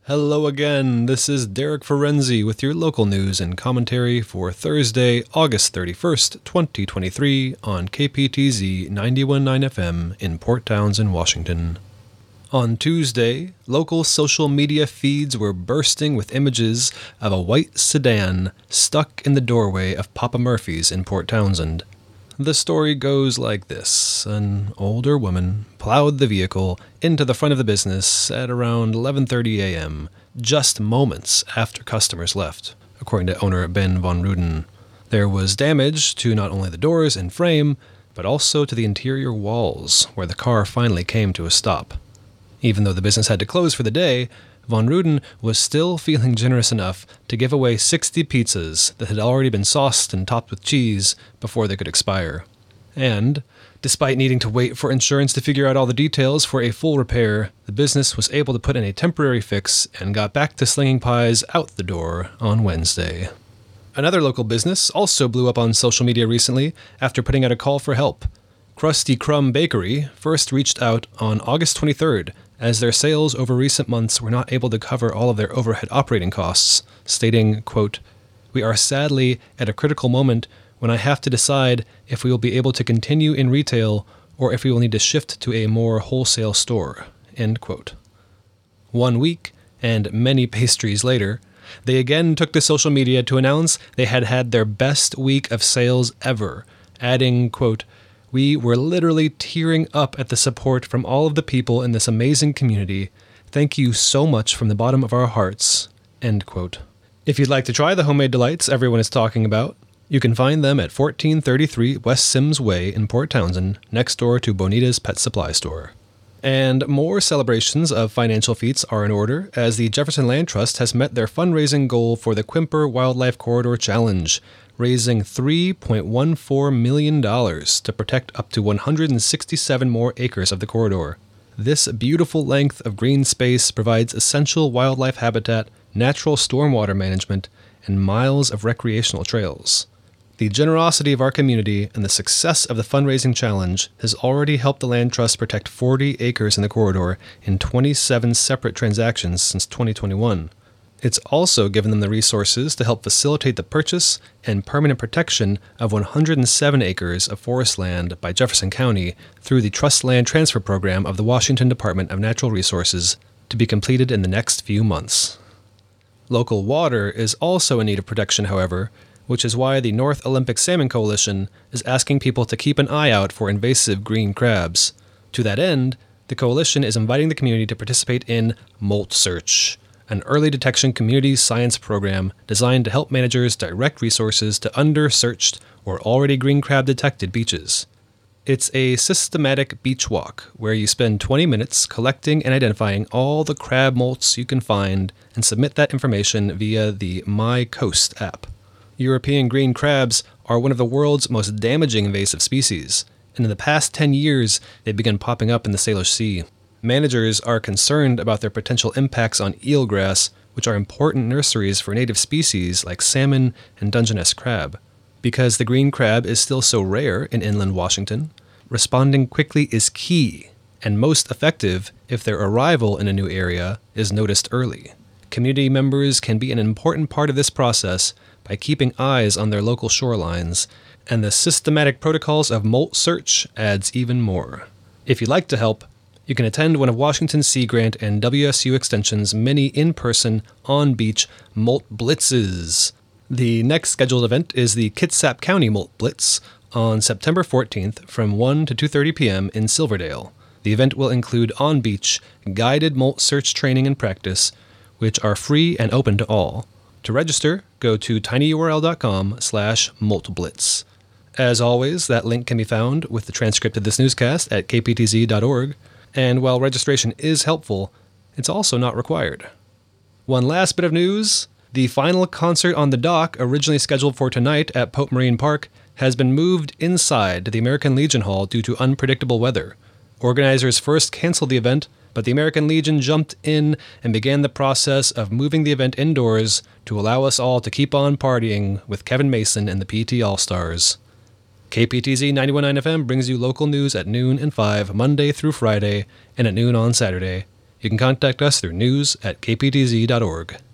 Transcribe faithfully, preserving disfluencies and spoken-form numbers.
Hello again, this is Derek Ferenzi with your local news and commentary for Thursday, August thirty-first, twenty twenty-three on K P T Z ninety-one point nine F M in Port Townsend, Washington. On Tuesday, local social media feeds were bursting with images of a white sedan stuck in the doorway of Papa Murphy's in Port Townsend. The story goes like this. An older woman plowed the vehicle into the front of the business at around eleven thirty a.m., just moments after customers left, according to owner Ben Von Ruden. There was damage to not only the doors and frame, but also to the interior walls, where the car finally came to a stop. Even though the business had to close for the day, Von Ruden was still feeling generous enough to give away sixty pizzas that had already been sauced and topped with cheese before they could expire. And, despite needing to wait for insurance to figure out all the details for a full repair, the business was able to put in a temporary fix and got back to slinging pies out the door on Wednesday. Another local business also blew up on social media recently after putting out a call for help. Krusty Krumb Bakery first reached out on August twenty-third as their sales over recent months were not able to cover all of their overhead operating costs, stating, quote, "We are sadly at a critical moment when I have to decide if we will be able to continue in retail or if we will need to shift to a more wholesale store," end quote. One week, and many pastries later, they again took to social media to announce they had had their best week of sales ever, adding, quote, "We were literally tearing up at the support from all of the people in this amazing community. Thank you so much from the bottom of our hearts," end quote. If you'd like to try the homemade delights everyone is talking about, you can find them at fourteen thirty-three West Sims Way in Port Townsend, next door to Bonita's Pet Supply Store. And more celebrations of financial feats are in order, as the Jefferson Land Trust has met their fundraising goal for the Quimper Wildlife Corridor Challenge, raising three point one four million dollars to protect up to one hundred sixty-seven more acres of the corridor. This beautiful length of green space provides essential wildlife habitat, natural stormwater management, and miles of recreational trails. The generosity of our community and the success of the fundraising challenge has already helped the Land Trust protect forty acres in the corridor in twenty-seven separate transactions since twenty twenty-one. It's also given them the resources to help facilitate the purchase and permanent protection of one hundred seven acres of forest land by Jefferson County through the Trust Land Transfer Program of the Washington Department of Natural Resources, to be completed in the next few months. Local water is also in need of protection, however, which is why the North Olympic Salmon Coalition is asking people to keep an eye out for invasive green crabs. To that end, the coalition is inviting the community to participate in Molt Search, an early detection community science program designed to help managers direct resources to under-searched or already green crab detected beaches. It's a systematic beach walk where you spend twenty minutes collecting and identifying all the crab molts you can find and submit that information via the My Coast app. European green crabs are one of the world's most damaging invasive species, and in the past ten years, they've begun popping up in the Salish Sea. Managers are concerned about their potential impacts on eelgrass, which are important nurseries for native species like salmon and Dungeness crab. Because the green crab is still so rare in inland Washington, responding quickly is key, and most effective if their arrival in a new area is noticed early. Community members can be an important part of this process by keeping eyes on their local shorelines, and the systematic protocols of Molt Search adds even more. If you'd like to help, you can attend one of Washington Sea Grant and W S U Extension's many in-person, on-beach Molt Blitzes. The next scheduled event is the Kitsap County Molt Blitz on September fourteenth from one to two thirty p.m. in Silverdale. The event will include on-beach, guided Molt Search training and practice, which are free and open to all. To register, go to tinyurl.com slash moltblitz. As always, that link can be found with the transcript of this newscast at k p t z dot org, and while registration is helpful, it's also not required. One last bit of news. The final concert on the dock, originally scheduled for tonight at Pope Marine Park, has been moved inside to the American Legion Hall due to unpredictable weather. Organizers first canceled the event, but the American Legion jumped in and began the process of moving the event indoors to allow us all to keep on partying with Kevin Mason and the P T All-Stars. K P T Z ninety-one point nine F M brings you local news at noon and five, Monday through Friday, and at noon on Saturday. You can contact us through news at k p t z dot org.